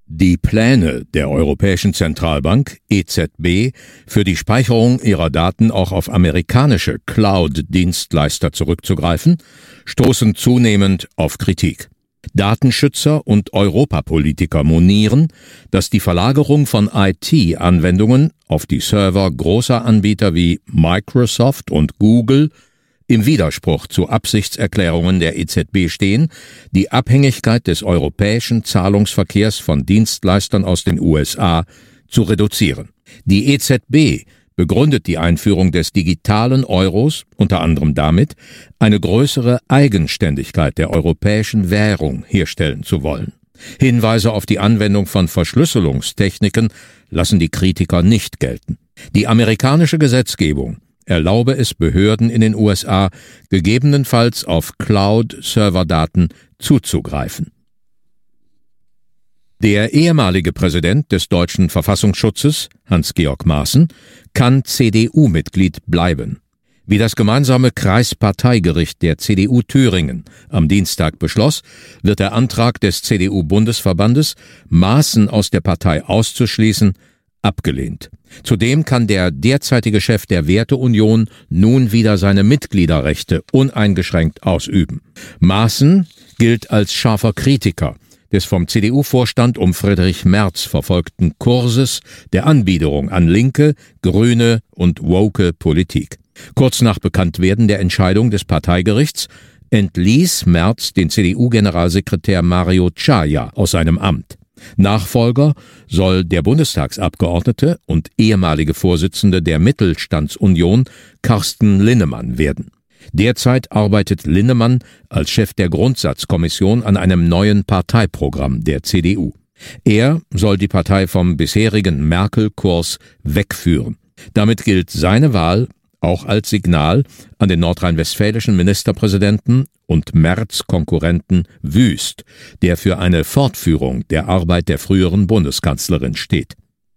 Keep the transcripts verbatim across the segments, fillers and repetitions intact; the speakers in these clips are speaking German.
Die Pläne der Europäischen Zentralbank E Z B für die Speicherung ihrer Daten auch auf amerikanische Cloud-Dienstleister zurückzugreifen, stoßen zunehmend auf Kritik. Datenschützer und Europapolitiker monieren, dass die Verlagerung von I T-Anwendungen auf die Server großer Anbieter wie Microsoft und Google im Widerspruch zu Absichtserklärungen der E Z B stehen, die Abhängigkeit des europäischen Zahlungsverkehrs von Dienstleistern aus den U S A zu reduzieren. Die E Z B begründet die Einführung des digitalen Euros unter anderem damit, eine größere Eigenständigkeit der europäischen Währung herstellen zu wollen. Hinweise auf die Anwendung von Verschlüsselungstechniken lassen die Kritiker nicht gelten. Die amerikanische Gesetzgebung erlaube es Behörden in den U S A, gegebenenfalls auf Cloud-Serverdaten zuzugreifen. Der ehemalige Präsident des deutschen Verfassungsschutzes, Hans-Georg Maaßen, kann C D U-Mitglied bleiben. Wie das gemeinsame Kreisparteigericht der C D U Thüringen am Dienstag beschloss, wird der Antrag des C D U-Bundesverbandes, Maaßen aus der Partei auszuschließen, abgelehnt. Zudem kann der derzeitige Chef der Werteunion nun wieder seine Mitgliederrechte uneingeschränkt ausüben. Maaßen gilt als scharfer Kritiker des vom C D U-Vorstand um Friedrich Merz verfolgten Kurses der Anbiederung an linke, grüne und woke Politik. Kurz nach Bekanntwerden der Entscheidung des Parteigerichts entließ Merz den C D U-Generalsekretär Mario Czaja aus seinem Amt. Nachfolger soll der Bundestagsabgeordnete und ehemalige Vorsitzende der Mittelstandsunion Carsten Linnemann werden. Derzeit arbeitet Linnemann als Chef der Grundsatzkommission an einem neuen Parteiprogramm der C D U. Er soll die Partei vom bisherigen Merkel-Kurs wegführen. Damit gilt seine Wahl auch als Signal an den nordrhein-westfälischen Ministerpräsidenten und Merz-Konkurrenten Wüst, der für eine Fortführung der Arbeit der früheren Bundeskanzlerin steht.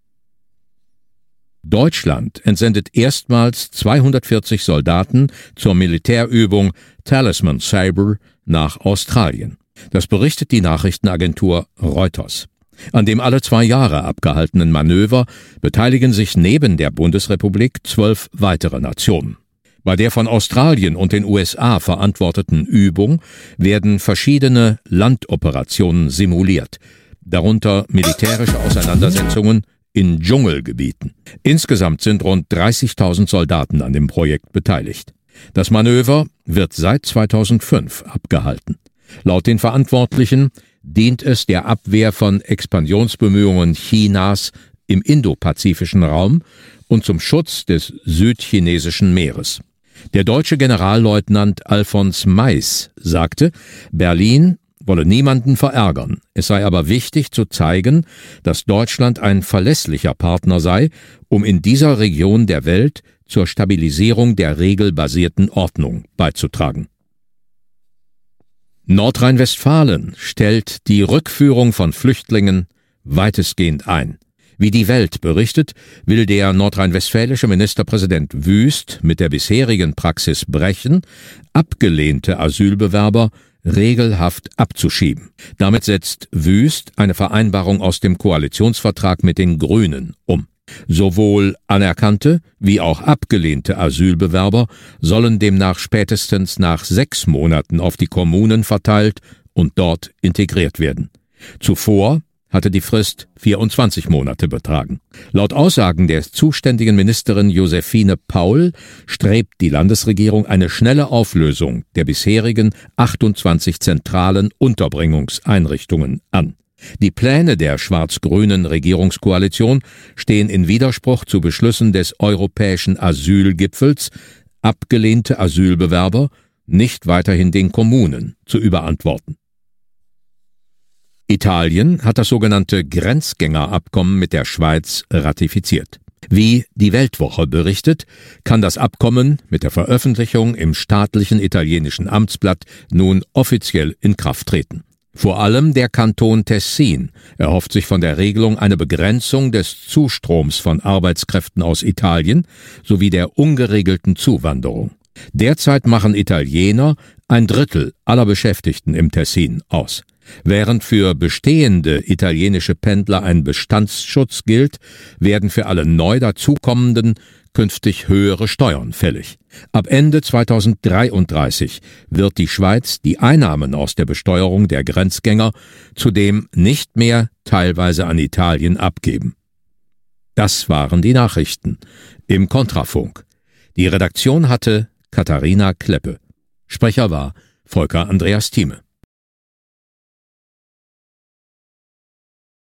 Deutschland entsendet erstmals zweihundertvierzig Soldaten zur Militärübung Talisman Sabre nach Australien. Das berichtet die Nachrichtenagentur Reuters. An dem alle zwei Jahre abgehaltenen Manöver beteiligen sich neben der Bundesrepublik zwölf weitere Nationen. Bei der von Australien und den U S A verantworteten Übung werden verschiedene Landoperationen simuliert, darunter militärische Auseinandersetzungen in Dschungelgebieten. Insgesamt sind rund dreißigtausend Soldaten an dem Projekt beteiligt. Das Manöver wird seit zweitausendfünf abgehalten. Laut den Verantwortlichen dient es der Abwehr von Expansionsbemühungen Chinas im indopazifischen Raum und zum Schutz des südchinesischen Meeres. Der deutsche Generalleutnant Alfons Mais sagte, Berlin wolle niemanden verärgern. Es sei aber wichtig zu zeigen, dass Deutschland ein verlässlicher Partner sei, um in dieser Region der Welt zur Stabilisierung der regelbasierten Ordnung beizutragen. Nordrhein-Westfalen stellt die Rückführung von Flüchtlingen weitestgehend ein. Wie die Welt berichtet, will der nordrhein-westfälische Ministerpräsident Wüst mit der bisherigen Praxis brechen, abgelehnte Asylbewerber regelhaft abzuschieben. Damit setzt Wüst eine Vereinbarung aus dem Koalitionsvertrag mit den Grünen um. Sowohl anerkannte wie auch abgelehnte Asylbewerber sollen demnach spätestens nach sechs Monaten auf die Kommunen verteilt und dort integriert werden. Zuvor hatte die Frist vierundzwanzig Monate betragen. Laut Aussagen der zuständigen Ministerin Josephine Paul strebt die Landesregierung eine schnelle Auflösung der bisherigen achtundzwanzig zentralen Unterbringungseinrichtungen an. Die Pläne der schwarz-grünen Regierungskoalition stehen in Widerspruch zu Beschlüssen des europäischen Asylgipfels, abgelehnte Asylbewerber nicht weiterhin den Kommunen zu überantworten. Italien hat das sogenannte Grenzgängerabkommen mit der Schweiz ratifiziert. Wie die Weltwoche berichtet, kann das Abkommen mit der Veröffentlichung im staatlichen italienischen Amtsblatt nun offiziell in Kraft treten. Vor allem der Kanton Tessin erhofft sich von der Regelung eine Begrenzung des Zustroms von Arbeitskräften aus Italien sowie der ungeregelten Zuwanderung. Derzeit machen Italiener ein Drittel aller Beschäftigten im Tessin aus. Während für bestehende italienische Pendler ein Bestandsschutz gilt, werden für alle neu dazukommenden künftig höhere Steuern fällig. Ab Ende zweitausenddreiunddreißig wird die Schweiz die Einnahmen aus der Besteuerung der Grenzgänger zudem nicht mehr teilweise an Italien abgeben. Das waren die Nachrichten im Kontrafunk. Die Redaktion hatte Katharina Kleppe. Sprecher war Volker Andreas Thieme.